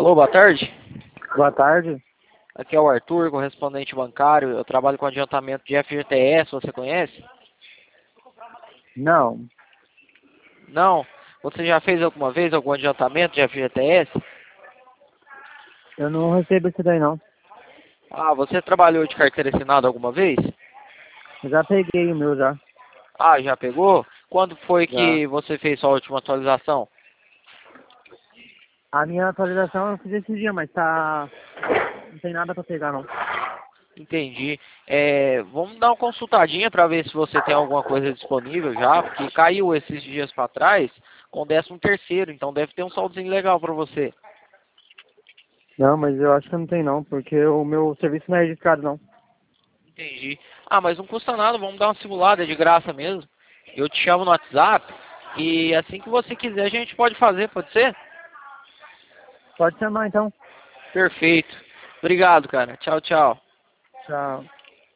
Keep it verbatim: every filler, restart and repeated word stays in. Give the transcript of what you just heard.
Alô, boa tarde. Boa tarde. Aqui é o Arthur, correspondente bancário. Eu trabalho com adiantamento de F G T S, você conhece? Não, Não? Você já fez alguma vez algum adiantamento de F G T S? eu não recebo isso daí não. Ah, você trabalhou de carteira assinada alguma vez? Eu já peguei o meu já. Ah, já pegou? Quando foi Já. que você fez sua última atualização? A minha atualização eu fiz esse dia, mas tá. Não tem nada pra pegar não. Entendi. É, vamos dar uma consultadinha para ver se você tem alguma coisa disponível já, porque caiu esses dias para trás com décimo terceiro, então deve ter um saldozinho legal para você. Não, mas eu acho que não tem não, porque o meu serviço não é registrado não. Entendi. Ah, mas não custa nada, vamos dar uma simulada, é de graça mesmo. Eu te chamo no WhatsApp e assim que você quiser a gente pode fazer, pode ser? Pode chamar então. Perfeito. Obrigado, cara. Tchau, tchau. Tchau.